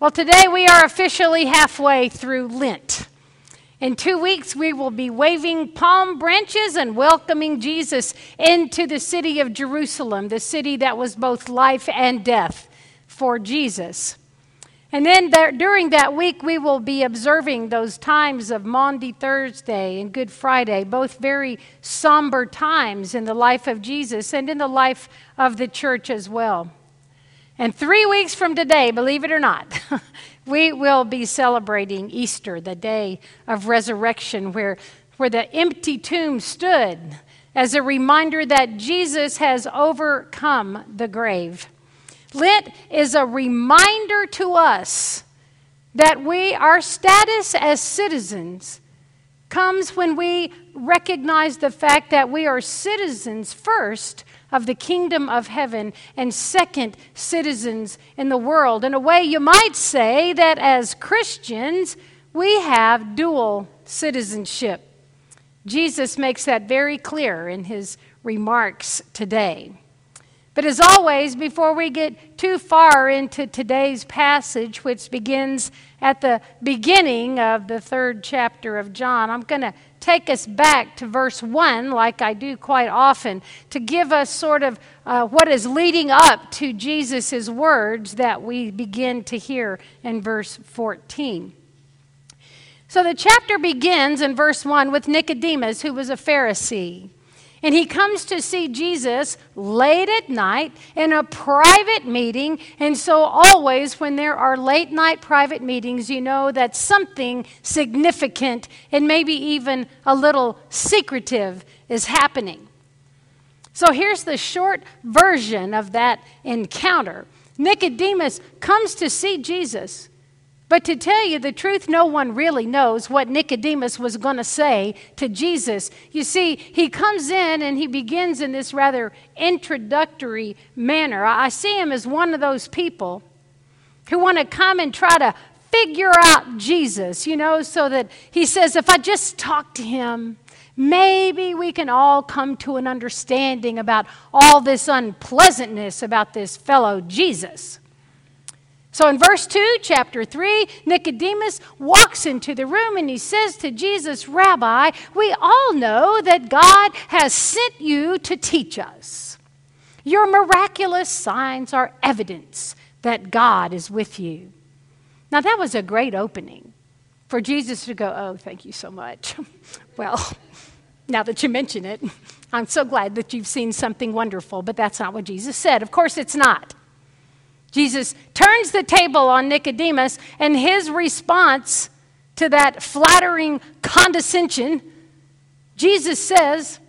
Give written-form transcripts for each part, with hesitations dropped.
Well, today we are officially halfway through Lent. In 2 weeks, we will be waving palm branches and welcoming Jesus into the city of Jerusalem, the city that was both life and death for Jesus. And then during that week, we will be observing those times of Maundy Thursday and Good Friday, both very somber times in the life of Jesus and in the life of the church as well. And 3 weeks from today, believe it or not, we will be celebrating Easter, the day of resurrection, where the empty tomb stood as a reminder that Jesus has overcome the grave. Lent is a reminder to us that our status as citizens comes when we recognize the fact that we are citizens first of the kingdom of heaven and second, citizens in the world. In a way, you might say that as Christians, we have dual citizenship. Jesus makes that very clear in his remarks today. But as always, before we get too far into today's passage, which begins at the beginning of the 3rd chapter of John, I'm going to take us back to verse 1, like I do quite often, to give us sort of what is leading up to Jesus' words that we begin to hear in verse 14. So the chapter begins in verse 1 with Nicodemus, who was a Pharisee. And he comes to see Jesus late at night in a private meeting. And so always when there are late night private meetings, you know that something significant and maybe even a little secretive is happening. So here's the short version of that encounter. Nicodemus comes to see Jesus. But to tell you the truth, no one really knows what Nicodemus was going to say to Jesus. You see, he comes in and he begins in this rather introductory manner. I see him as one of those people who want to come and try to figure out Jesus, so that he says, if I just talk to him, maybe we can all come to an understanding about all this unpleasantness about this fellow Jesus. So in verse 2, chapter 3, Nicodemus walks into the room and he says to Jesus, Rabbi, we all know that God has sent you to teach us. Your miraculous signs are evidence that God is with you. Now that was a great opening for Jesus to go, oh, thank you so much. Well, now that you mention it, I'm so glad that you've seen something wonderful, but that's not what Jesus said. Of course it's not. Jesus turns the table on Nicodemus, and his response to that flattering condescension, Jesus says,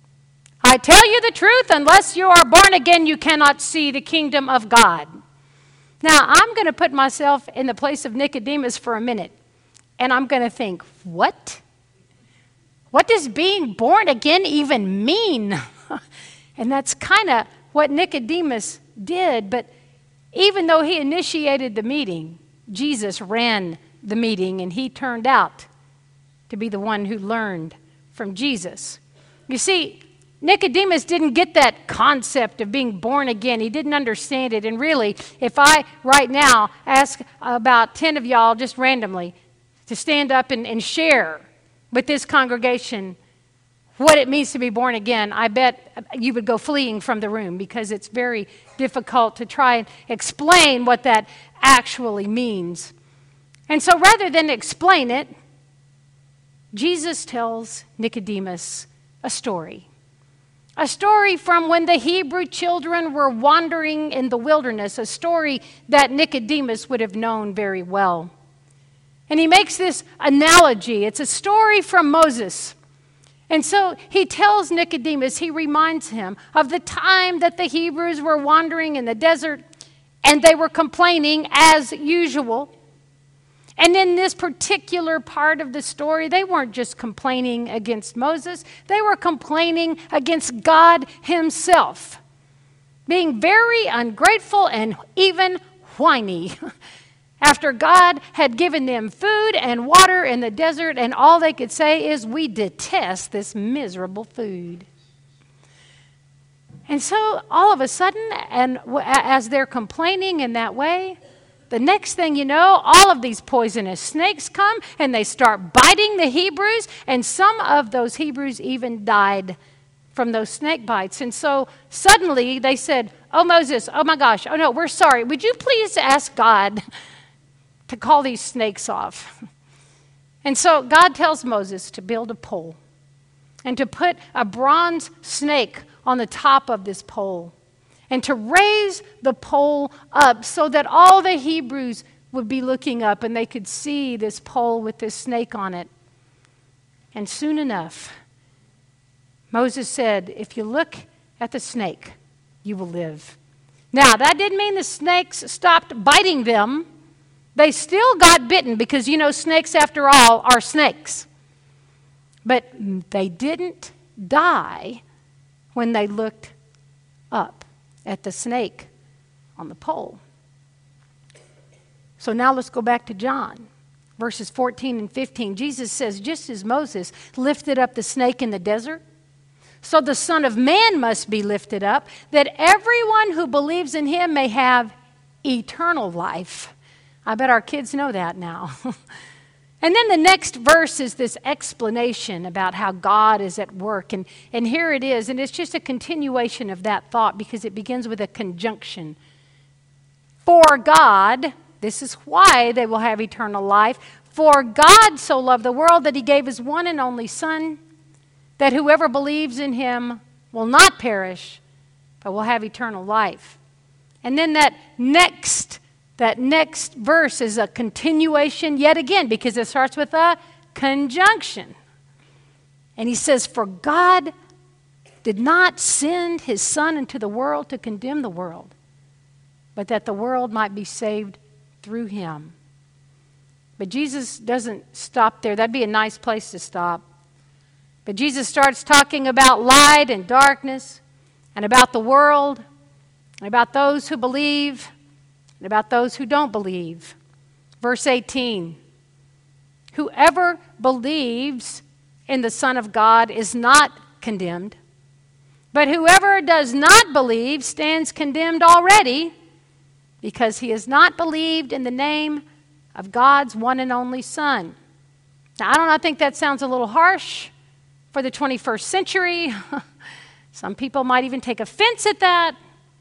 I tell you the truth, unless you are born again, you cannot see the kingdom of God. Now, I'm going to put myself in the place of Nicodemus for a minute, and I'm going to think, what? What does being born again even mean? And that's kind of what Nicodemus did, but even though he initiated the meeting, Jesus ran the meeting, and he turned out to be the one who learned from Jesus. You see, Nicodemus didn't get that concept of being born again. He didn't understand it. And really, if I right now ask about 10 of y'all just randomly to stand up and share with this congregation what it means to be born again, I bet you would go fleeing from the room because it's very difficult to try and explain what that actually means. And so rather than explain it, Jesus tells Nicodemus a story. A story from when the Hebrew children were wandering in the wilderness, a story that Nicodemus would have known very well. And he makes this analogy. It's a story from Moses. And so he tells Nicodemus, he reminds him of the time that the Hebrews were wandering in the desert and they were complaining as usual. And in this particular part of the story, they weren't just complaining against Moses, they were complaining against God himself, being very ungrateful and even whiny. After God had given them food and water in the desert, and all they could say is, we detest this miserable food. And so all of a sudden, and as they're complaining in that way, The next thing you know, all of these poisonous snakes come and they start biting the Hebrews, and some of those Hebrews even died from those snake bites. And so suddenly they said, oh, Moses, oh my gosh, oh no, we're sorry. Would you please ask God to call these snakes off? And so God tells Moses to build a pole and to put a bronze snake on the top of this pole and to raise the pole up so that all the Hebrews would be looking up and they could see this pole with this snake on it. And soon enough, Moses said, if you look at the snake, you will live. Now, that didn't mean the snakes stopped biting them. They still got bitten because, you know, snakes, after all, are snakes. But they didn't die when they looked up at the snake on the pole. So now let's go back to John, verses 14 and 15. Jesus says, just as Moses lifted up the snake in the desert, so the Son of Man must be lifted up, that everyone who believes in him may have eternal life. I bet our kids know that now. And then the next verse is this explanation about how God is at work. And here it is. And it's just a continuation of that thought because it begins with a conjunction. For God, this is why they will have eternal life. For God so loved the world that he gave his one and only Son, that whoever believes in him will not perish, but will have eternal life. And then that next verse is a continuation yet again because it starts with a conjunction. And he says, for God did not send his Son into the world to condemn the world, but that the world might be saved through him. But Jesus doesn't stop there. That'd be a nice place to stop. But Jesus starts talking about light and darkness and about the world and about those who believe and about those who don't believe. Verse 18, whoever believes in the Son of God is not condemned, but whoever does not believe stands condemned already because he has not believed in the name of God's one and only Son. Now, I think that sounds a little harsh for the 21st century. Some people might even take offense at that.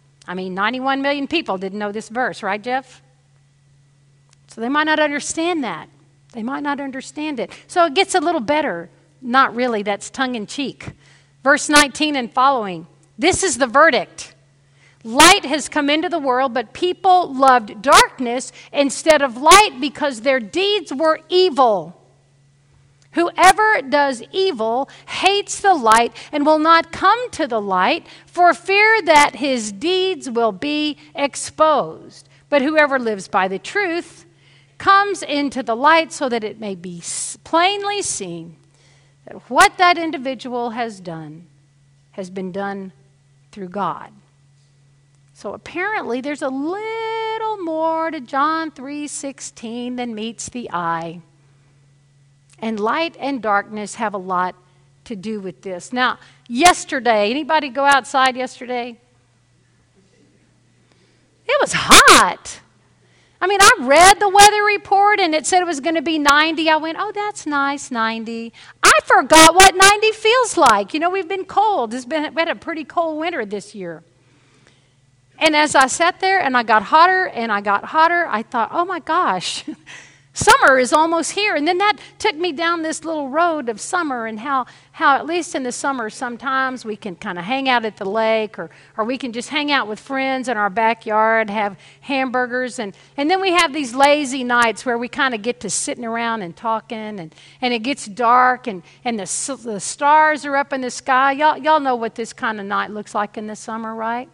91 million people didn't know this verse, right, Jeff? So they might not understand that. They might not understand it. So it gets a little better. Not really, that's tongue-in-cheek. Verse 19 and following. This is the verdict. Light has come into the world, but people loved darkness instead of light because their deeds were evil. Whoever does evil hates the light and will not come to the light for fear that his deeds will be exposed. But whoever lives by the truth comes into the light so that it may be plainly seen that what that individual has done has been done through God. So apparently there's a little more to John 3:16 than meets the eye. And light and darkness have a lot to do with this. Now, yesterday, anybody go outside yesterday? It was hot. I read the weather report and it said it was going to be 90. I went, oh, that's nice, 90. I forgot what 90 feels like. We've been cold. We had a pretty cold winter this year. And as I sat there and I got hotter and I got hotter, I thought, oh my gosh, summer is almost here. And then that took me down this little road of summer and how at least in the summer sometimes we can kind of hang out at the lake or we can just hang out with friends in our backyard, have hamburgers. And then we have these lazy nights where we kind of get to sitting around and talking and it gets dark and the stars are up in the sky. Y'all know what this kind of night looks like in the summer, right?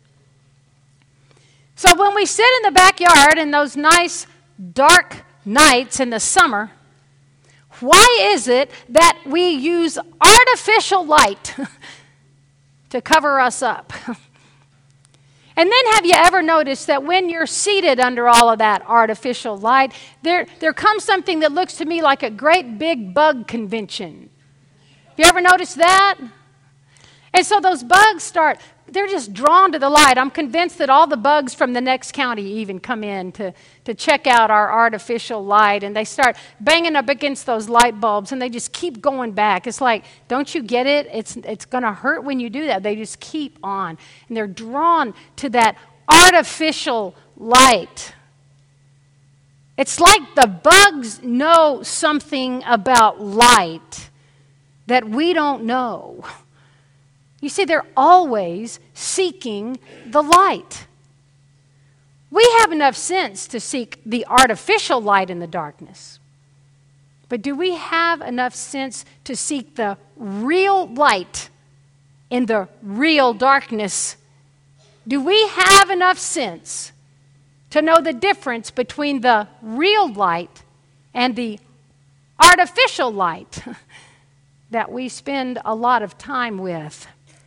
So when we sit in the backyard in those nice dark nights in the summer, why is it that we use artificial light to cover us up? And then have you ever noticed that when you're seated under all of that artificial light, there comes something that looks to me like a great big bug convention? Have you ever noticed that? And so those bugs start they're just drawn to the light. I'm convinced that all the bugs from the next county even come in to check out our artificial light, and they start banging up against those light bulbs, and they just keep going back. It's like, don't you get it? It's going to hurt when you do that. They just keep on, and they're drawn to that artificial light. It's like the bugs know something about light that we don't know. You see, they're always seeking the light. We have enough sense to seek the artificial light in the darkness. But do we have enough sense to seek the real light in the real darkness? Do we have enough sense to know the difference between the real light and the artificial light that we spend a lot of time with?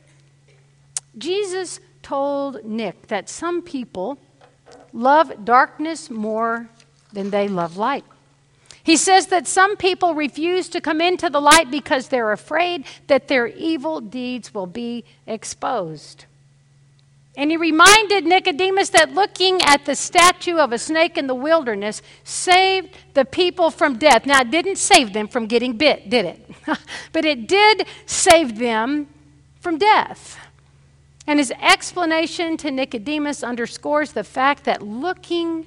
Jesus told Nick that some people love darkness more than they love light. He says that some people refuse to come into the light because they're afraid that their evil deeds will be exposed. And he reminded Nicodemus that looking at the statue of a snake in the wilderness saved the people from death. Now, it didn't save them from getting bit, did it? But it did save them from death. And his explanation to Nicodemus underscores the fact that looking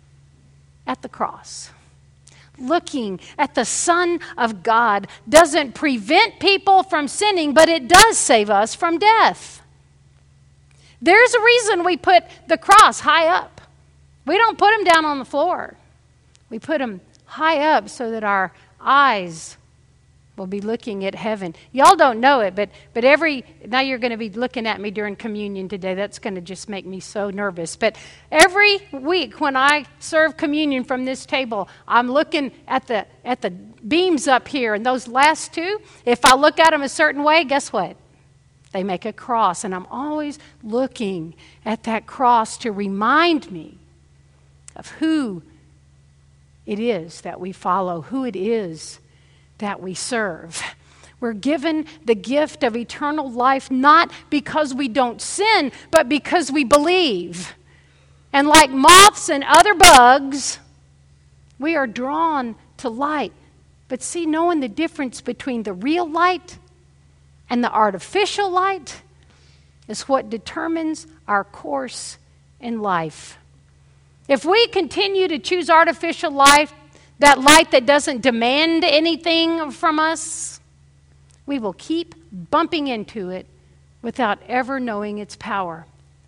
at the cross, looking at the Son of God, doesn't prevent people from sinning, but it does save us from death. There's a reason we put the cross high up. We don't put him down on the floor. We put him high up so that our eyes will be looking at heaven. Y'all don't know it, but now you're going to be looking at me during communion today. That's going to just make me so nervous. But every week when I serve communion from this table, I'm looking at the beams up here, and those last two, if I look at them a certain way, guess what? They make a cross, and I'm always looking at that cross to remind me of who it is that we follow, who it is that we serve. We're given the gift of eternal life not because we don't sin, but because we believe. And like moths and other bugs, we are drawn to light. But see, knowing the difference between the real light and the artificial light is what determines our course in life. If we continue to choose artificial life, that light that doesn't demand anything from us, we will keep bumping into it without ever knowing its power.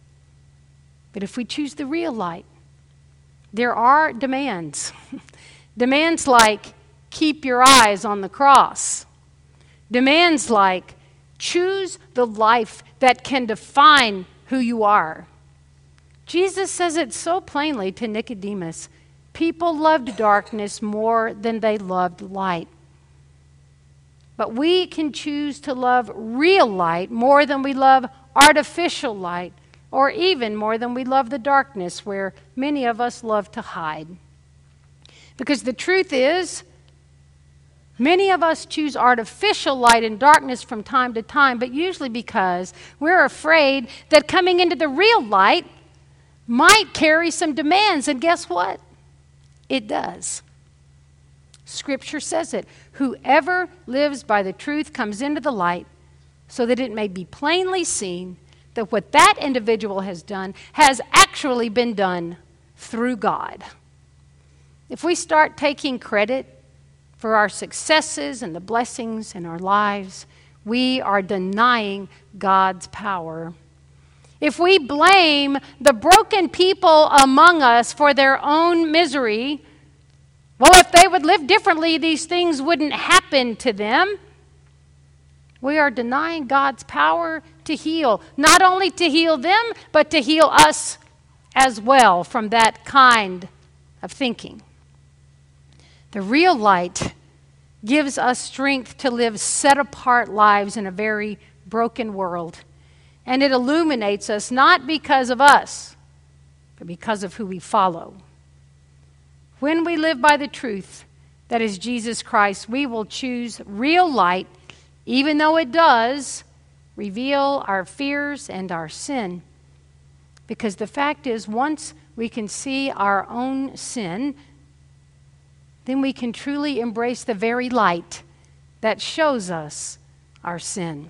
But if we choose the real light, there are demands. Demands like, keep your eyes on the cross. Demands like, choose the life that can define who you are. Jesus says it so plainly to Nicodemus. People loved darkness more than they loved light. But we can choose to love real light more than we love artificial light, or even more than we love the darkness where many of us love to hide. Because the truth is, many of us choose artificial light and darkness from time to time, but usually because we're afraid that coming into the real light might carry some demands. And guess what? It does. Scripture says it. Whoever lives by the truth comes into the light so that it may be plainly seen that what that individual has done has actually been done through God. If we start taking credit for our successes and the blessings in our lives, we are denying God's power. If we blame the broken people among us for their own misery, well, if they would live differently, these things wouldn't happen to them. We are denying God's power to heal, not only to heal them, but to heal us as well from that kind of thinking. The real light gives us strength to live set-apart lives in a very broken world. And it illuminates us not because of us, but because of who we follow. When we live by the truth that is Jesus Christ, we will choose real light, even though it does reveal our fears and our sin. Because the fact is, once we can see our own sin, then we can truly embrace the very light that shows us our sin.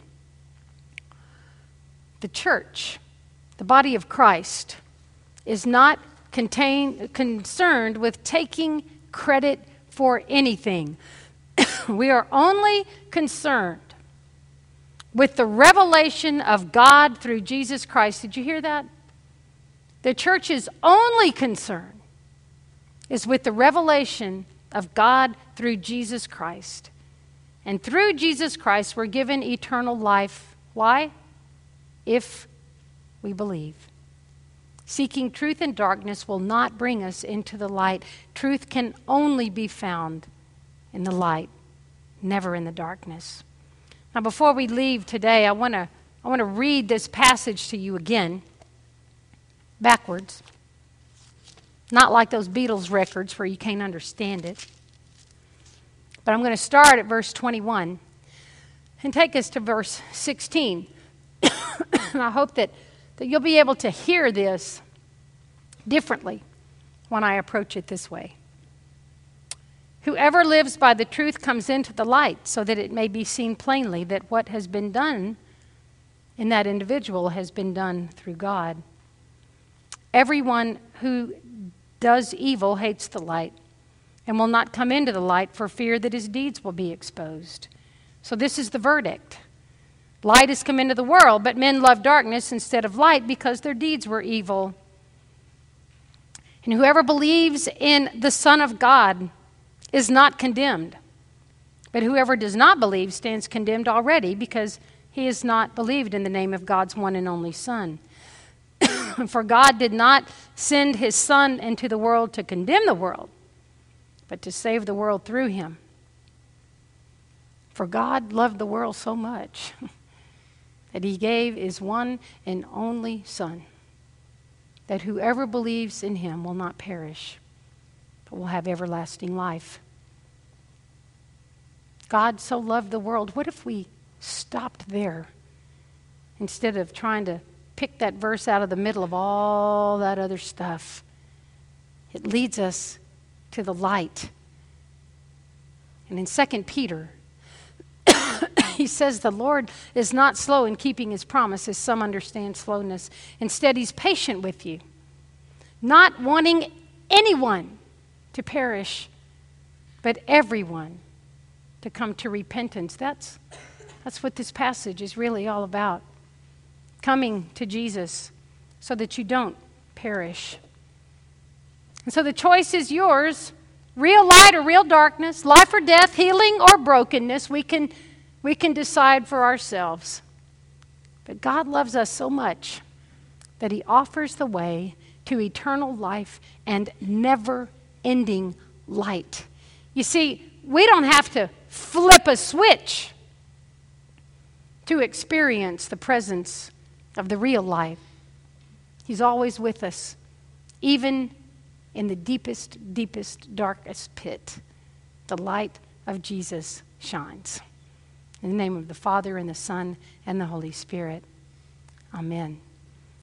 The church, the body of Christ, is not concerned with taking credit for anything. We are only concerned with the revelation of God through Jesus Christ. Did you hear that? The church's only concern is with the revelation of God through Jesus Christ. And through Jesus Christ, we're given eternal life. Why? If we believe. Seeking truth in darkness will not bring us into the light. Truth can only be found in the light, never in the darkness. Now, before we leave today, I want to read this passage to you again, backwards. Not like those Beatles records where you can't understand it. But I'm going to start at verse 21 and take us to verse 16. And I hope that you'll be able to hear this differently when I approach it this way. Whoever lives by the truth comes into the light, so that it may be seen plainly that what has been done in that individual has been done through God. Everyone who does evil hates the light and will not come into the light for fear that his deeds will be exposed. So this is the verdict. Light has come into the world, but men love darkness instead of light because their deeds were evil. And whoever believes in the Son of God is not condemned. But whoever does not believe stands condemned already because he has not believed in the name of God's one and only Son. For God did not send his Son into the world to condemn the world, but to save the world through him. For God loved the world so much that he gave his one and only Son, that whoever believes in him will not perish, but will have everlasting life. God so loved the world. What if we stopped there instead of trying to pick that verse out of the middle of all that other stuff? It leads us to the light. And in 2 Peter, he says the Lord is not slow in keeping his promise, as some understand slowness. Instead, he's patient with you, not wanting anyone to perish, but everyone to come to repentance. That's what this passage is really all about. Coming to Jesus so that you don't perish. And so the choice is yours. Real light or real darkness, life or death, healing or brokenness, we can decide for ourselves. But God loves us so much that he offers the way to eternal life and never-ending light. You see, we don't have to flip a switch to experience the presence of the real life. He's always with us, even in the deepest, darkest pit. The light of Jesus shines. In the name of the Father, and the Son, and the Holy Spirit. Amen.